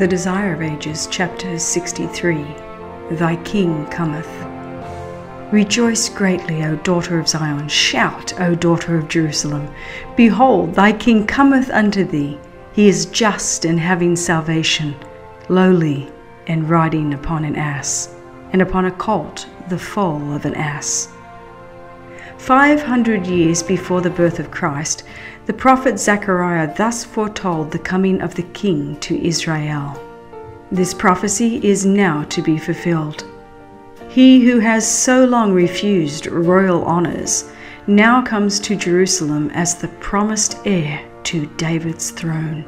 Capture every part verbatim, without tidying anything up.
The Desire of Ages, chapter sixty-three. Thy King cometh. Rejoice greatly, O daughter of Zion. Shout, O daughter of Jerusalem. Behold, thy King cometh unto thee. He is just and having salvation, lowly and riding upon an ass, and upon a colt, the foal of an ass. Five hundred years before the birth of Christ, the prophet Zechariah thus foretold the coming of the King to Israel. This prophecy is now to be fulfilled. He who has so long refused royal honors now comes to Jerusalem as the promised heir to David's throne.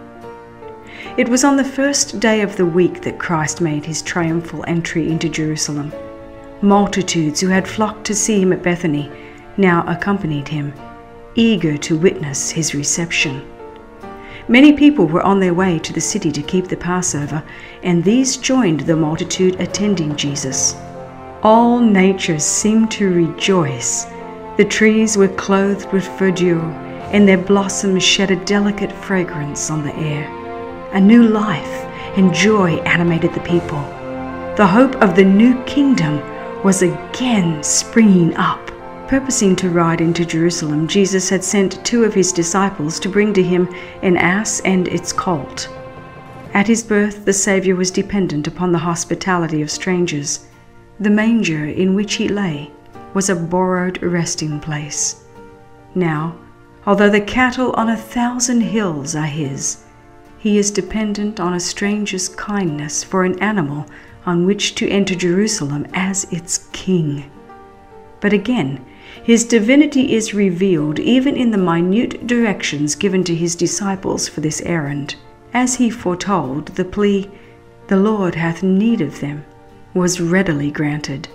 It was on the first day of the week that Christ made his triumphal entry into Jerusalem. Multitudes who had flocked to see him at Bethany now accompanied him, eager to witness his reception. Many people were on their way to the city to keep the Passover, and these joined the multitude attending Jesus. All nature seemed to rejoice. The trees were clothed with verdure, and their blossoms shed a delicate fragrance on the air. A new life and joy animated the people. The hope of the new kingdom was again springing up. Purposing to ride into Jerusalem, Jesus had sent two of his disciples to bring to him an ass and its colt. At his birth, the Savior was dependent upon the hospitality of strangers. The manger in which he lay was a borrowed resting place. Now, although the cattle on a thousand hills are his, he is dependent on a stranger's kindness for an animal on which to enter Jerusalem as its king. But again, his divinity is revealed even in the minute directions given to his disciples for this errand. As he foretold, the plea, "The Lord hath need of them," was readily granted.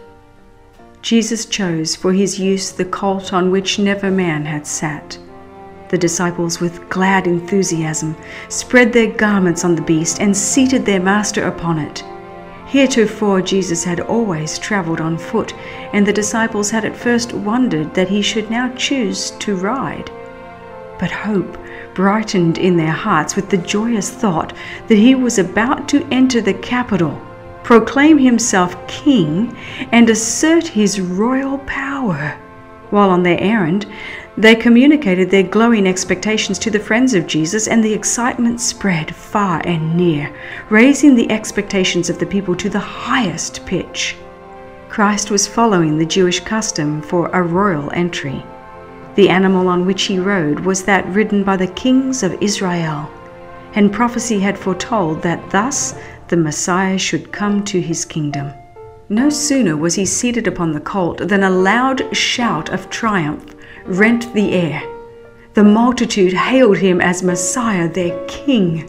Jesus chose for his use the colt on which never man had sat. The disciples, with glad enthusiasm, spread their garments on the beast and seated their master upon it. Heretofore Jesus had always traveled on foot, and the disciples had at first wondered that he should now choose to ride. But hope brightened in their hearts with the joyous thought that he was about to enter the capital, proclaim himself king, and assert his royal power. While on their errand, they communicated their glowing expectations to the friends of Jesus, and the excitement spread far and near, raising the expectations of the people to the highest pitch. Christ was following the Jewish custom for a royal entry. The animal on which he rode was that ridden by the kings of Israel, and prophecy had foretold that thus the Messiah should come to his kingdom. No sooner was he seated upon the colt than a loud shout of triumph rent the air. The multitude hailed him as Messiah, their King.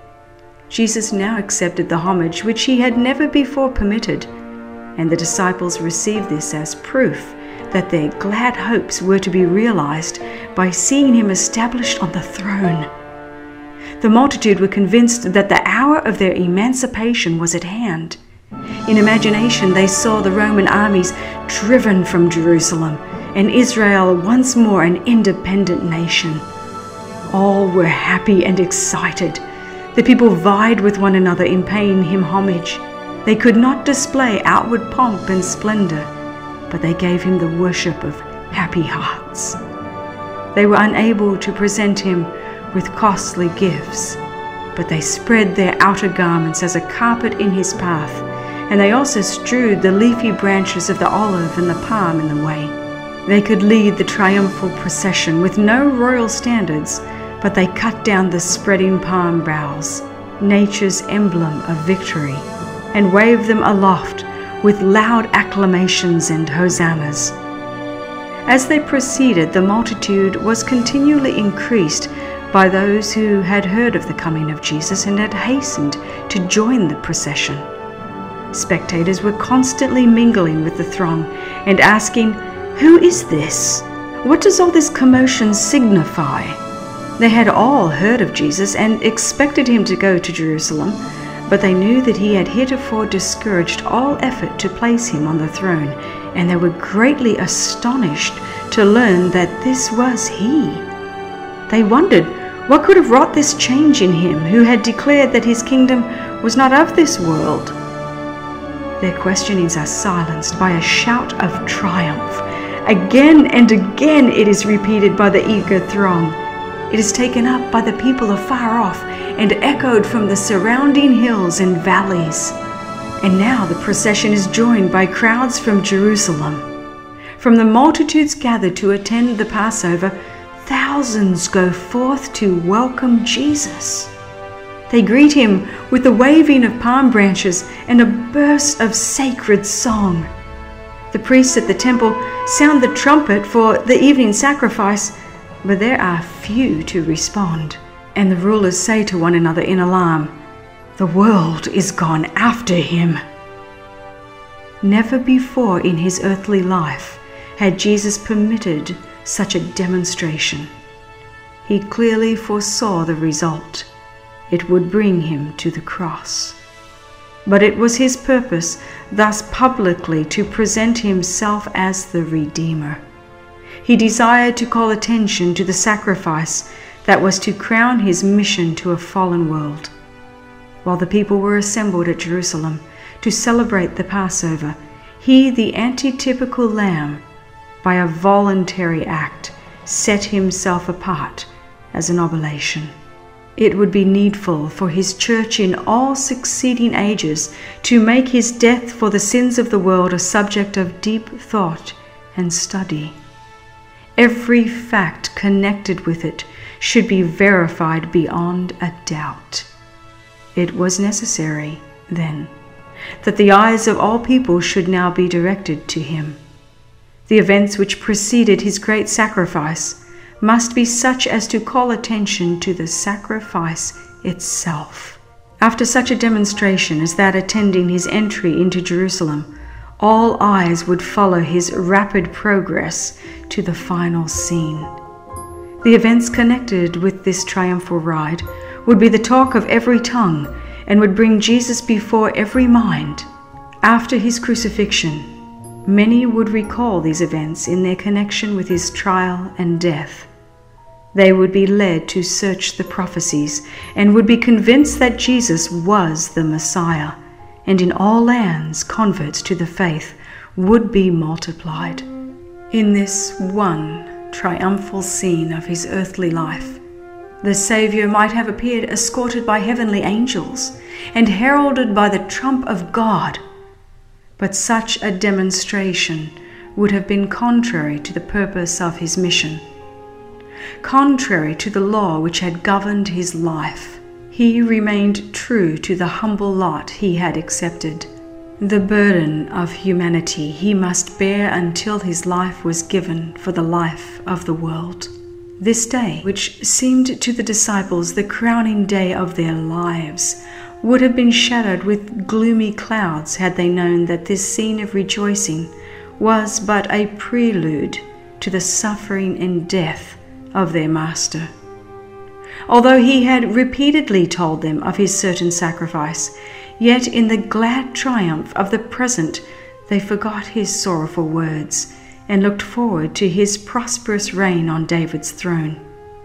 Jesus now accepted the homage which he had never before permitted, and the disciples received this as proof that their glad hopes were to be realized by seeing him established on the throne. The multitude were convinced that the hour of their emancipation was at hand. In imagination, they saw the Roman armies driven from Jerusalem, and Israel once more an independent nation. All were happy and excited. The people vied with one another in paying him homage. They could not display outward pomp and splendor, but they gave him the worship of happy hearts. They were unable to present him with costly gifts, but they spread their outer garments as a carpet in his path, and they also strewed the leafy branches of the olive and the palm in the way. They could lead the triumphal procession with no royal standards, but they cut down the spreading palm boughs, nature's emblem of victory, and waved them aloft with loud acclamations and hosannas. As they proceeded, the multitude was continually increased by those who had heard of the coming of Jesus and had hastened to join the procession. Spectators were constantly mingling with the throng and asking, "Who is this? What does all this commotion signify?" They had all heard of Jesus and expected him to go to Jerusalem, but they knew that he had heretofore discouraged all effort to place him on the throne, and they were greatly astonished to learn that this was he. They wondered What could have wrought this change in him, who had declared that his kingdom was not of this world? Their questionings are silenced by a shout of triumph. Again and again it is repeated by the eager throng. It is taken up by the people afar off and echoed from the surrounding hills and valleys. And now the procession is joined by crowds from Jerusalem. From the multitudes gathered to attend the Passover, thousands go forth to welcome Jesus. They greet him with the waving of palm branches and a burst of sacred song. The priests at the temple sound the trumpet for the evening sacrifice, but there are few to respond, and the rulers say to one another in alarm, "The world is gone after him." Never before in his earthly life had Jesus permitted such a demonstration. He clearly foresaw the result. It would bring him to the cross. But it was his purpose thus publicly to present himself as the Redeemer. He desired to call attention to the sacrifice that was to crown his mission to a fallen world. While the people were assembled at Jerusalem to celebrate the Passover, he, the antitypical lamb, by a voluntary act, set himself apart as an oblation. It would be needful for his church in all succeeding ages to make his death for the sins of the world a subject of deep thought and study. Every fact connected with it should be verified beyond a doubt. It was necessary, then, that the eyes of all people should now be directed to him. The events which preceded his great sacrifice must be such as to call attention to the sacrifice itself. After such a demonstration as that attending his entry into Jerusalem, all eyes would follow his rapid progress to the final scene. The events connected with this triumphal ride would be the talk of every tongue and would bring Jesus before every mind. After his crucifixion, many would recall these events in their connection with his trial and death. They would be led to search the prophecies and would be convinced that Jesus was the Messiah, and in all lands converts to the faith would be multiplied. In this one triumphal scene of his earthly life, the Savior might have appeared escorted by heavenly angels and heralded by the trump of God, but such a demonstration would have been contrary to the purpose of his mission, contrary to the law which had governed his life. He remained true to the humble lot he had accepted. The burden of humanity he must bear until his life was given for the life of the world. This day, which seemed to the disciples the crowning day of their lives, would have been shadowed with gloomy clouds had they known that this scene of rejoicing was but a prelude to the suffering and death of their Master. Although he had repeatedly told them of his certain sacrifice, yet in the glad triumph of the present they forgot his sorrowful words and looked forward to his prosperous reign on David's throne.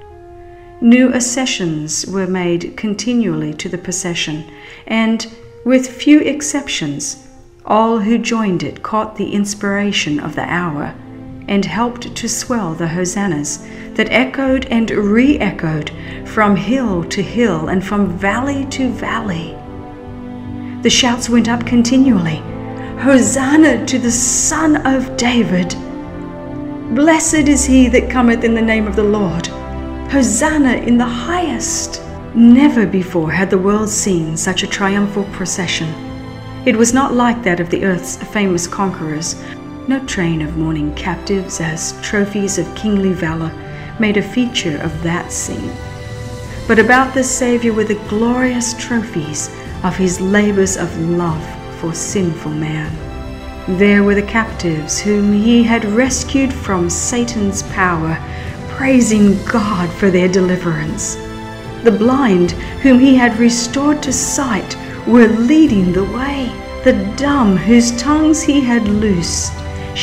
New accessions were made continually to the procession, and, with few exceptions, all who joined it caught the inspiration of the hour and helped to swell the hosannas that echoed and re-echoed from hill to hill and from valley to valley. The shouts went up continually, "Hosanna to the Son of David! Blessed is he that cometh in the name of the Lord! Hosanna in the highest!" Never before had the world seen such a triumphal procession. It was not like that of the earth's famous conquerors. No train of mourning captives as trophies of kingly valor made a feature of that scene. But about the Savior were the glorious trophies of his labors of love for sinful man. There were the captives whom he had rescued from Satan's power, praising God for their deliverance. The blind whom he had restored to sight were leading the way. The dumb whose tongues he had loosed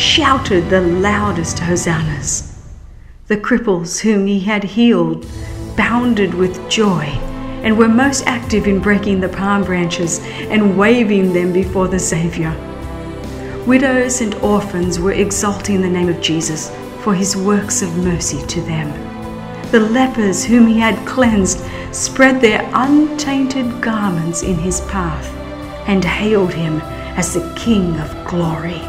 shouted the loudest hosannas. The cripples whom he had healed bounded with joy and were most active in breaking the palm branches and waving them before the Savior. Widows and orphans were exalting the name of Jesus for his works of mercy to them. The lepers whom he had cleansed spread their untainted garments in his path and hailed him as the King of glory.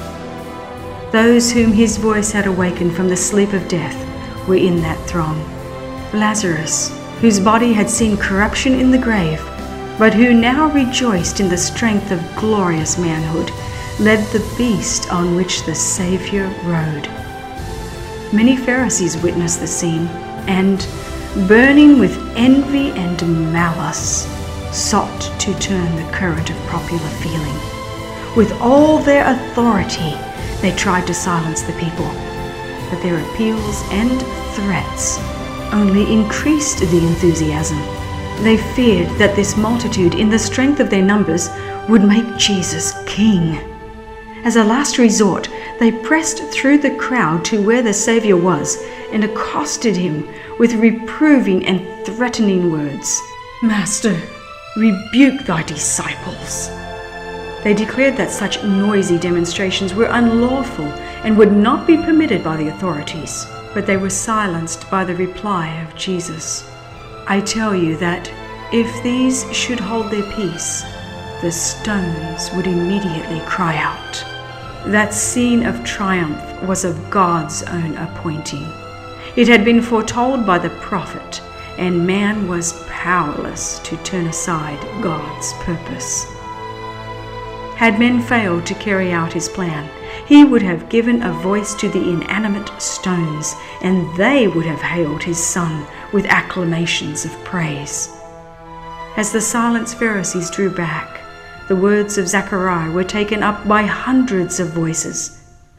Those whom his voice had awakened from the sleep of death were in that throng. Lazarus, whose body had seen corruption in the grave, but who now rejoiced in the strength of glorious manhood, led the beast on which the Savior rode. Many Pharisees witnessed the scene, and, burning with envy and malice, sought to turn the current of popular feeling. With all their authority, they tried to silence the people, but their appeals and threats only increased the enthusiasm. They feared that this multitude, in the strength of their numbers, would make Jesus king. As a last resort, they pressed through the crowd to where the Savior was and accosted him with reproving and threatening words. "Master, rebuke thy disciples." They declared that such noisy demonstrations were unlawful and would not be permitted by the authorities, but they were silenced by the reply of Jesus. "I tell you that if these should hold their peace, the stones would immediately cry out." That scene of triumph was of God's own appointing. It had been foretold by the prophet, and man was powerless to turn aside God's purpose. Had men failed to carry out his plan, he would have given a voice to the inanimate stones, and they would have hailed his son with acclamations of praise. As the silenced Pharisees drew back, the words of Zechariah were taken up by hundreds of voices.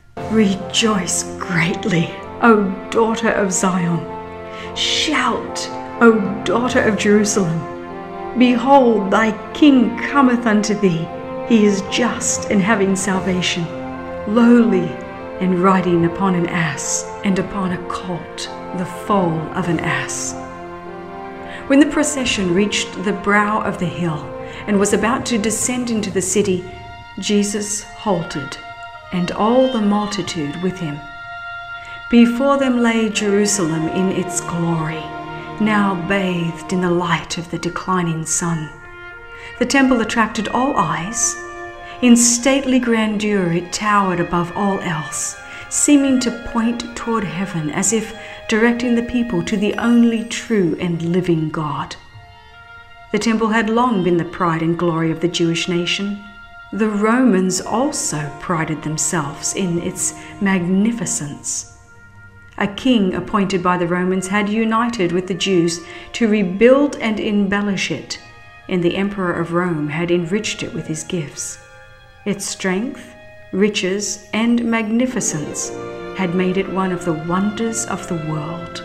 "Rejoice greatly, O daughter of Zion! Shout, O daughter of Jerusalem! Behold, thy king cometh unto thee. He is just and having salvation, lowly and riding upon an ass, and upon a colt, the foal of an ass." When the procession reached the brow of the hill and was about to descend into the city, Jesus halted, and all the multitude with him. Before them lay Jerusalem in its glory, now bathed in the light of the declining sun. The temple attracted all eyes. In stately grandeur it towered above all else, seeming to point toward heaven as if directing the people to the only true and living God. The temple had long been the pride and glory of the Jewish nation. The Romans also prided themselves in its magnificence. A king appointed by the Romans had united with the Jews to rebuild and embellish it, and the Emperor of Rome had enriched it with his gifts. Its strength, riches, and magnificence had made it one of the wonders of the world.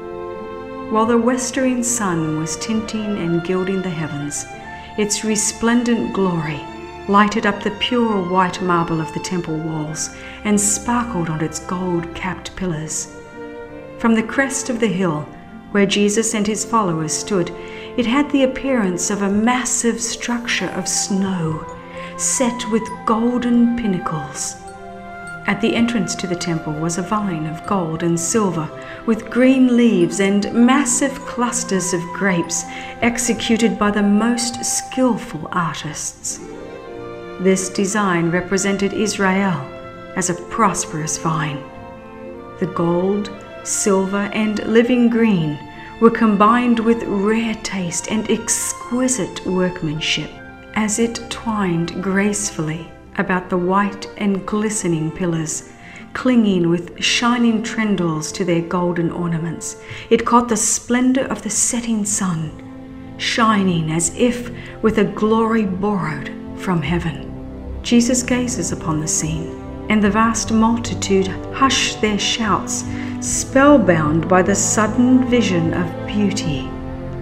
While the westering sun was tinting and gilding the heavens, its resplendent glory lighted up the pure white marble of the temple walls and sparkled on its gold-capped pillars. From the crest of the hill, where Jesus and his followers stood, it had the appearance of a massive structure of snow, set with golden pinnacles. At the entrance to the temple was a vine of gold and silver, with green leaves and massive clusters of grapes executed by the most skillful artists. This design represented Israel as a prosperous vine. The gold, silver, and living green were combined with rare taste and exquisite workmanship as it twined gracefully about the white and glistening pillars, clinging with shining trendles to their golden ornaments. It caught the splendor of the setting sun, shining as if with a glory borrowed from heaven. Jesus gazes upon the scene, and the vast multitude hush their shouts, spellbound by the sudden vision of beauty.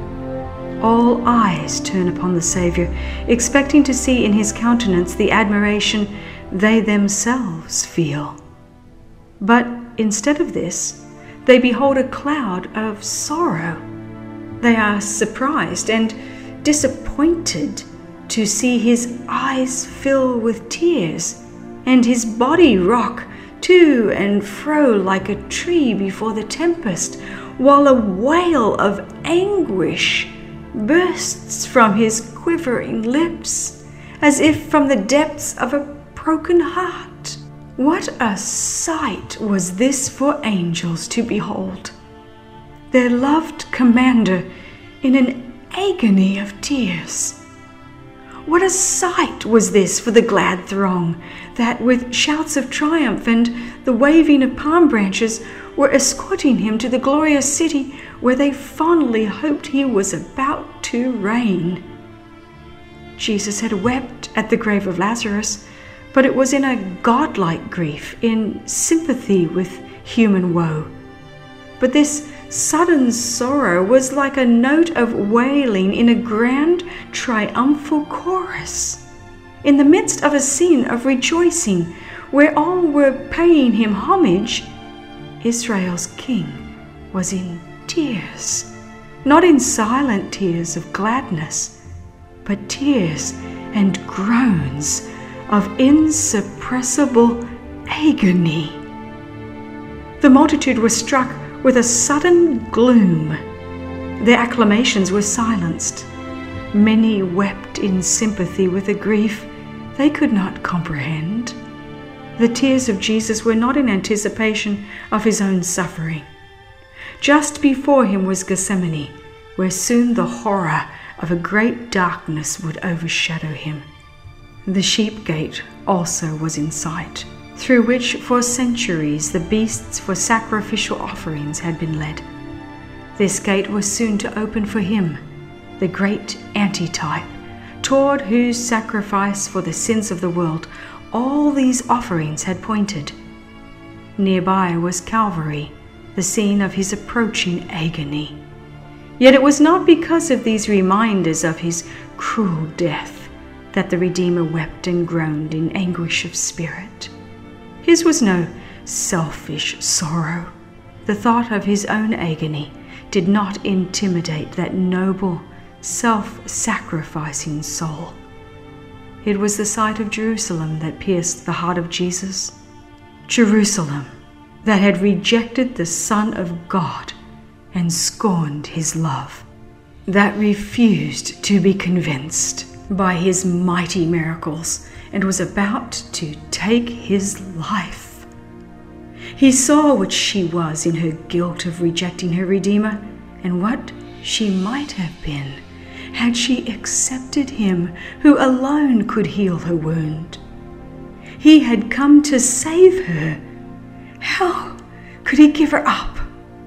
All eyes turn upon the Savior, expecting to see in his countenance the admiration they themselves feel. But instead of this, they behold a cloud of sorrow, They are surprised and disappointed to see his eyes fill with tears and his body rock to and fro like a tree before the tempest, while a wail of anguish bursts from his quivering lips, as if from the depths of a broken heart. What a sight was this for angels to behold! Their loved commander in an agony of tears. What a sight was this for the glad throng that, with shouts of triumph and the waving of palm branches, were escorting him to the glorious city where they fondly hoped he was about to reign. Jesus had wept at the grave of Lazarus, but it was in a godlike grief, in sympathy with human woe. But this sudden sorrow was like a note of wailing in a grand triumphal chorus. In the midst of a scene of rejoicing where all were paying him homage, Israel's king was in tears, not in silent tears of gladness, but tears and groans of insuppressible agony. The multitude was struck with a sudden gloom. Their acclamations were silenced. Many wept in sympathy with a grief they could not comprehend. The tears of Jesus were not in anticipation of his own suffering. Just before him was Gethsemane, where soon the horror of a great darkness would overshadow him. The sheep gate also was in sight, through which for centuries the beasts for sacrificial offerings had been led. This gate was soon to open for him, the great antitype, toward whose sacrifice for the sins of the world all these offerings had pointed. Nearby was Calvary, the scene of his approaching agony. Yet it was not because of these reminders of his cruel death that the Redeemer wept and groaned in anguish of spirit. His was no selfish sorrow. The thought of his own agony did not intimidate that noble, self-sacrificing soul. It was the sight of Jerusalem that pierced the heart of Jesus. Jerusalem that had rejected the Son of God and scorned his love, that refused to be convinced by his mighty miracles and was about to take his life. He saw what she was in her guilt of rejecting her Redeemer, and what she might have been had she accepted him who alone could heal her wound. He had come to save her. How could he give her up?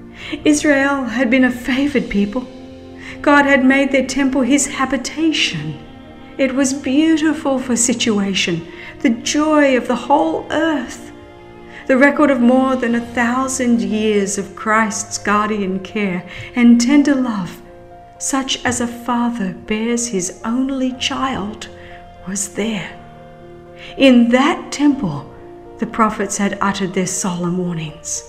Israel had been a favored people. God had made their temple his habitation. It was beautiful for situation, the joy of the whole earth, the record of more than a thousand years of Christ's guardian care and tender love, such as a father bears his only child, was there. In that temple, the prophets had uttered their solemn warnings.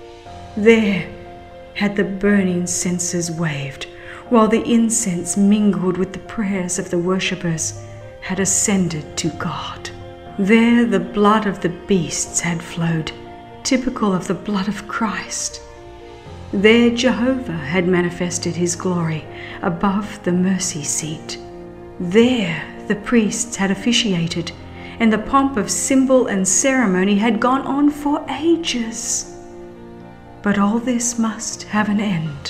There had the burning censers waved, while the incense mingled with the prayers of the worshippers had ascended to God. There the blood of the beasts had flowed, typical of the blood of Christ. There Jehovah had manifested his glory above the mercy seat. There the priests had officiated, and the pomp of symbol and ceremony had gone on for ages. But all this must have an end.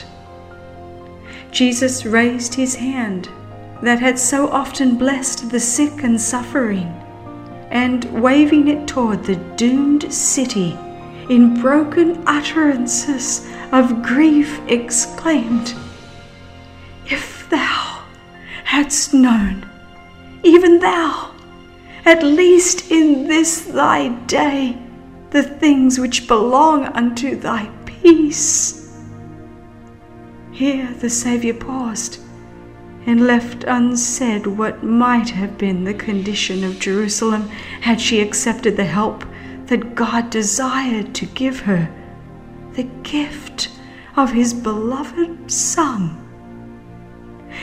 Jesus raised his hand that had so often blessed the sick and suffering, and waving it toward the doomed city, in broken utterances of grief exclaimed, "If thou hadst known, even thou, at least in this thy day, the things which belong unto thy peace." Here the Saviour paused and left unsaid what might have been the condition of Jerusalem had she accepted the help that God desired to give her, the gift of his beloved Son.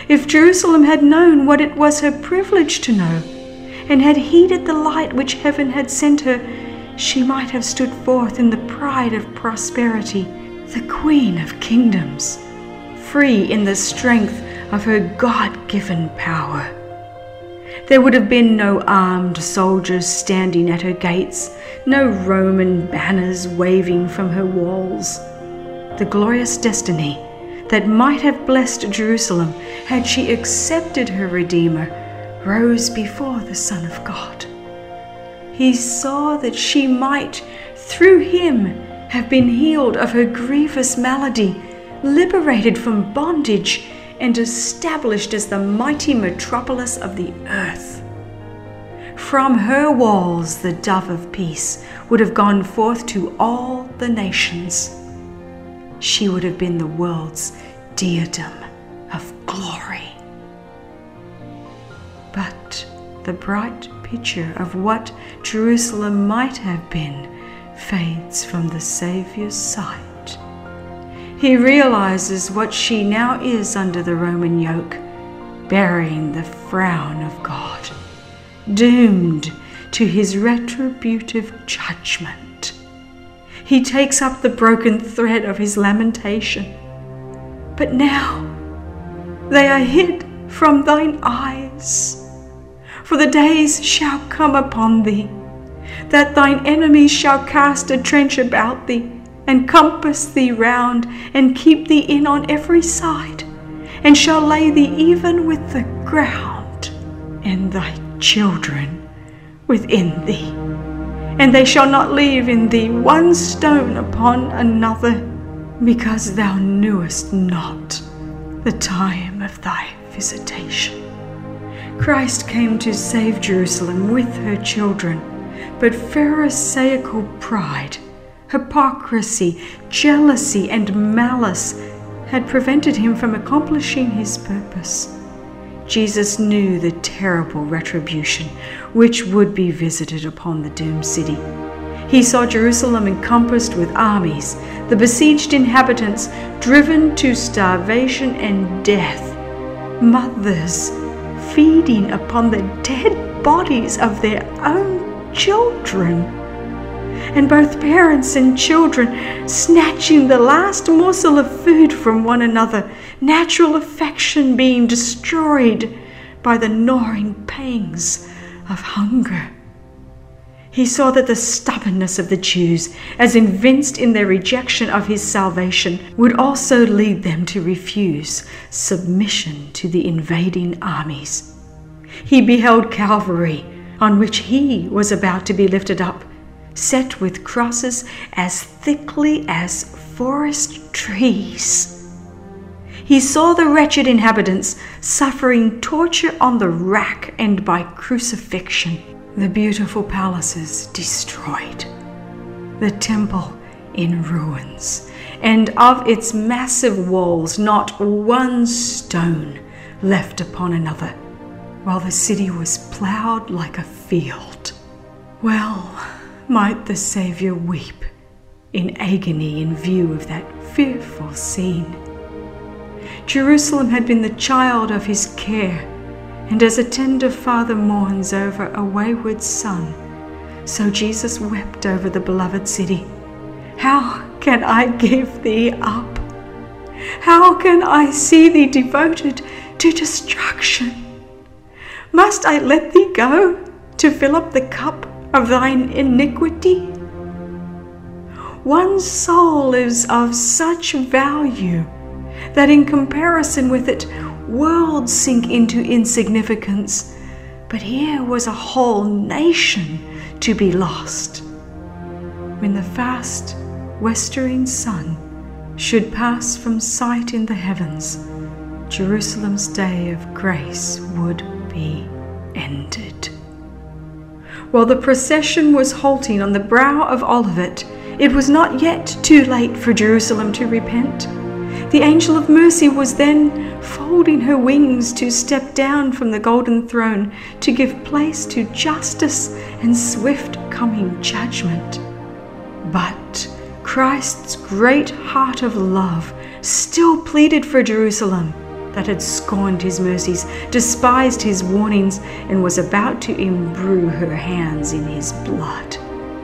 If Jerusalem had known what it was her privilege to know, and had heeded the light which heaven had sent her, she might have stood forth in the pride of prosperity, the queen of kingdoms, free in the strength of her God-given power. There would have been no armed soldiers standing at her gates, no Roman banners waving from her walls. The glorious destiny that might have blessed Jerusalem had she accepted her Redeemer rose before the Son of God. He saw that she might, through him, have been healed of her grievous malady, liberated from bondage, and established as the mighty metropolis of the earth. From her walls the dove of peace would have gone forth to all the nations. She would have been the world's diadem of glory. But the bright picture of what Jerusalem might have been fades from the Saviour's sight. He realizes what she now is under the Roman yoke, bearing the frown of God, doomed to his retributive judgment. He takes up the broken thread of his lamentation. But now they are hid from thine eyes, for the days shall come upon thee, that thine enemies shall cast a trench about thee, and compass thee round, and keep thee in on every side, and shall lay thee even with the ground, and thy children within thee. And they shall not leave in thee one stone upon another, because thou knewest not the time of thy visitation. Christ came to save Jerusalem with her children, but Pharisaical pride, hypocrisy, jealousy, and malice had prevented him from accomplishing his purpose. Jesus knew the terrible retribution which would be visited upon the doomed city. He saw Jerusalem encompassed with armies, the besieged inhabitants driven to starvation and death, mothers feeding upon the dead bodies of their own children, and both parents and children snatching the last morsel of food from one another, natural affection being destroyed by the gnawing pangs of hunger. He saw that the stubbornness of the Jews, as evinced in their rejection of his salvation, would also lead them to refuse submission to the invading armies. He beheld Calvary, on which he was about to be lifted up, set with crosses as thickly as forest trees. He saw the wretched inhabitants suffering torture on the rack and by crucifixion, the beautiful palaces destroyed, the temple in ruins, and of its massive walls not one stone left upon another, while the city was plowed like a field. Well might the Saviour weep in agony in view of that fearful scene. Jerusalem had been the child of his care, and as a tender father mourns over a wayward son, so Jesus wept over the beloved city. How can I give thee up? How can I see thee devoted to destruction? Must I let thee go to fill up the cup of thine iniquity? One soul is of such value that in comparison with it, worlds sink into insignificance. But here was a whole nation to be lost. When the fast westering sun should pass from sight in the heavens, Jerusalem's day of grace would be ended. While the procession was halting on the brow of Olivet, it was not yet too late for Jerusalem to repent. The angel of mercy was then folding her wings to step down from the golden throne to give place to justice and swift coming judgment. But Christ's great heart of love still pleaded for Jerusalem. that had scorned his mercies, despised his warnings, and was about to imbrue her hands in his blood.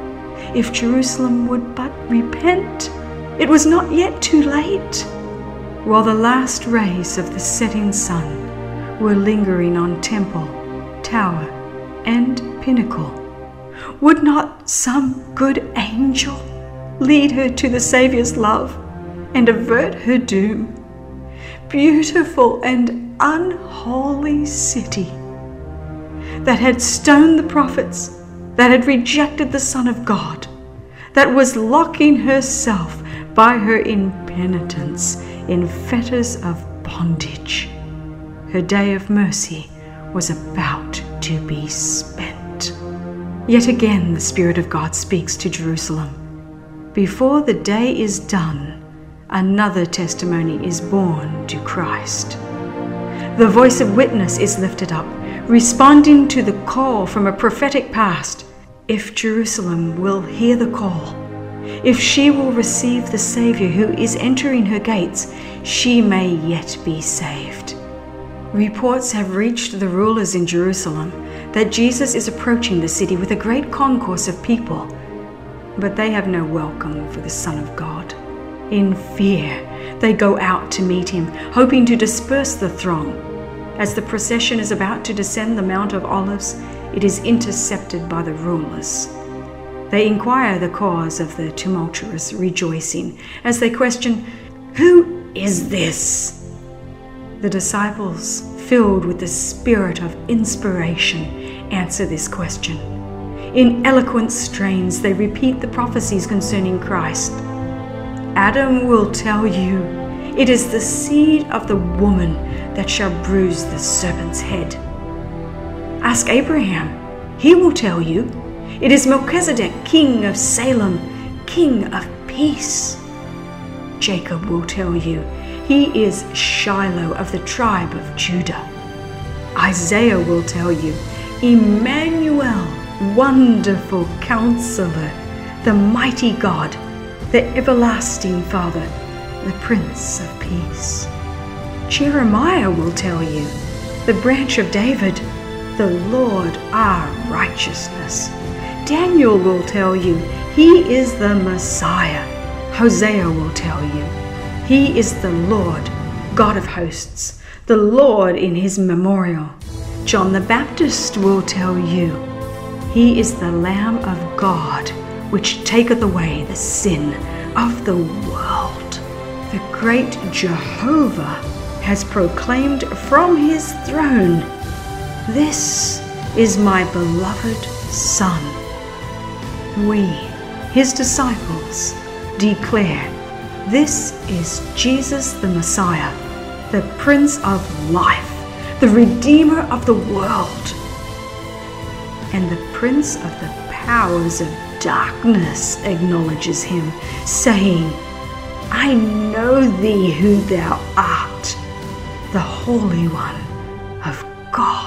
If Jerusalem would but repent, it was not yet too late. While the last rays of the setting sun were lingering on temple, tower, and pinnacle, would not some good angel lead her to the Saviour's love and avert her doom? Beautiful and unholy city that had stoned the prophets, that had rejected the Son of God, that was locking herself by her impenitence in fetters of bondage. Her day of mercy was about to be spent. Yet again the Spirit of God speaks to Jerusalem. Before the day is done, another testimony is borne to Christ. The voice of witness is lifted up, responding to the call from a prophetic past. If Jerusalem will hear the call, if she will receive the Savior who is entering her gates, she may yet be saved. Reports have reached the rulers in Jerusalem that Jesus is approaching the city with a great concourse of people, but they have no welcome for the Son of God. In fear, they go out to meet him, hoping to disperse the throng. As the procession is about to descend the Mount of Olives, it is intercepted by the rulers. They inquire the cause of the tumultuous rejoicing as they question, "Who is this?" The disciples, filled with the spirit of inspiration, answer this question. In eloquent strains, they repeat the prophecies concerning Christ. Adam will tell you, it is the seed of the woman that shall bruise the serpent's head. Ask Abraham, he will tell you, it is Melchizedek, king of Salem, king of peace. Jacob will tell you, he is Shiloh of the tribe of Judah. Isaiah will tell you, Emmanuel, wonderful counselor, the mighty God, the everlasting Father, the Prince of Peace. Jeremiah will tell you, the branch of David, the Lord our righteousness. Daniel will tell you, he is the Messiah. Hosea will tell you, he is the Lord, God of hosts, the Lord in his memorial. John the Baptist will tell you, he is the Lamb of God, which taketh away the sin of the world. The great Jehovah has proclaimed from his throne, this is my beloved Son. We, his disciples, declare, this is Jesus the Messiah, the Prince of Life, the Redeemer of the world, and the Prince of the powers of darkness acknowledges him, saying, I know thee who thou art, the Holy One of God.